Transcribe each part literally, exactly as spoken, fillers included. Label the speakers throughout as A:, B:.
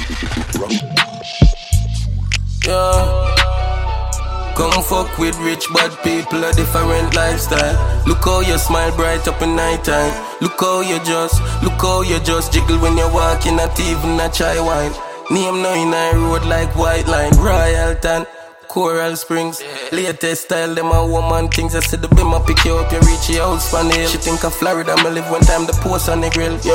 A: Yeah. Come fuck with rich bad people, a different lifestyle. Look how you smile bright up in night time. Look how you just, look how you just jiggle when you're walking, not even a chai wine. Name now in a road like White Line, Royalton, Coral Springs. Latest style, them a woman things. I said the beam I pick you up, you reach your house for nail. She think of Florida, me live one time the post on the grill. Yo,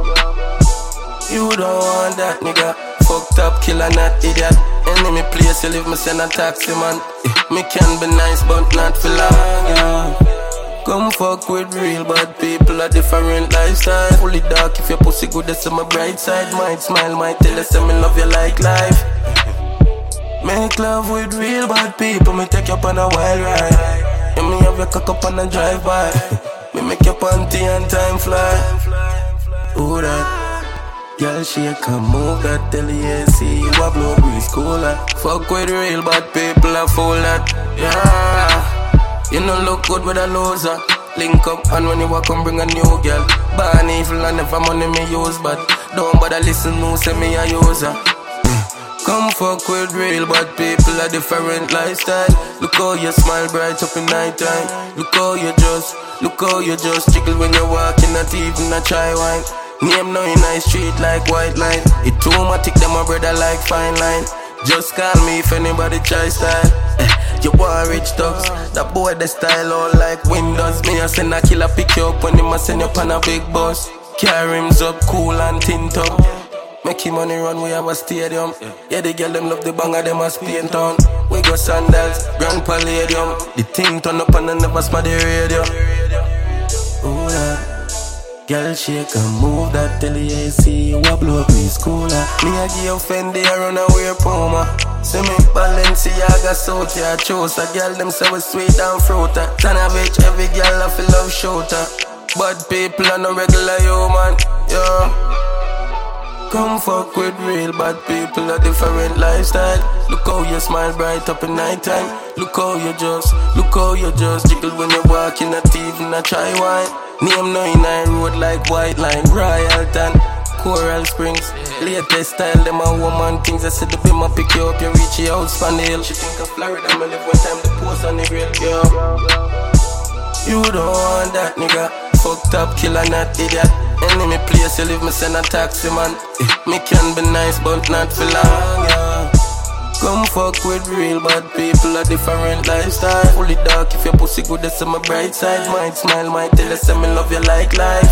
A: you don't want that nigga. Fucked up killer, not idiot. Enemy place you live, me send a taxi man. Me can be nice but not for long, yeah. Come fuck with real bad people, a different lifestyle. Fully dark if your pussy good, that's on my bright side. Might smile, might tell you say me love you like life. Make love with real bad people, me take you up on a wild ride. Yeah, me have your cock up on a drive-by. Me make your panty and time fly. Ooh that. Girl, shake and move that till you see you a blow breeze cooler. Fuck with real bad people, I fool that. Yeah, you know look good with a loser. Link up and when you walk come bring a new girl. Born evil and never money me use, but don't bother listen no say me a user. Come fuck with real bad people, a different lifestyle. Look how you smile bright up in night time. Look how you just, look how you just jiggle when you're walking, not even a chai wine. Name now in a street like White Line. It automatic, them a brother like fine line. Just call me if anybody try style. Eh, you want rich thugs, that boy the style all like windows. Me a send a killer pick you up when him a send you up on a big bus. Car rims up, cool and tint up. Make him money run, we have a stadium. Yeah, the girl them love the banger, them a Spain town. We go sandals, Grand Palladium. The thing turn up and I never smell the radio. Ooh, yeah. Girl, shake and move that till you see you a blow breeze cooler. Me a give you Fendi, I run away Puma. See me Balenciaga, suit ya chose. A girl them say we sweet and fruity. Tanovich, every girl I feel love shooter. Bad people are no regular human, yeah. Come fuck with real bad people, a different lifestyle. Look how you smile bright up in night time. Look how you just, look how you just jiggle when you're walking, not even a chai wine. Name now in a road like White Line, Royalton, Coral Springs. Latest style, them a woman things. I said the beam I pick you up, you reach your house for nail. She think of Florida, me live one time the post on the grill, yo. You don't want that nigga. Fucked up killer, not idiot. Enemy place you live, me send a taxi man. Me can be nice but not for long, yeah. Come fuck with real bad people, a different lifestyle. Fully dark if your pussy good, that's on my bright side. Might smile, might tell you say me love you like life.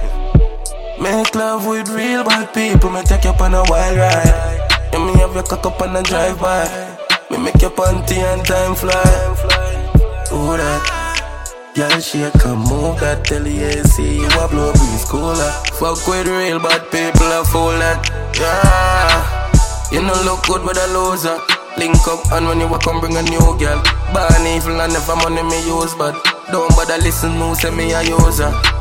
A: Make love with real bad people, me take you up on a wild ride. And me have your cock up on a drive-by. Me make your panty and time fly. Ooh that. Girl, shake and move that till you see you a blow breeze cooler. Fuck with real bad people, I fool that. Yeah. You know look good with a loser. Link up and when you walk come bring a new girl. Born evil and never money me use, but don't bother listen no say me a user.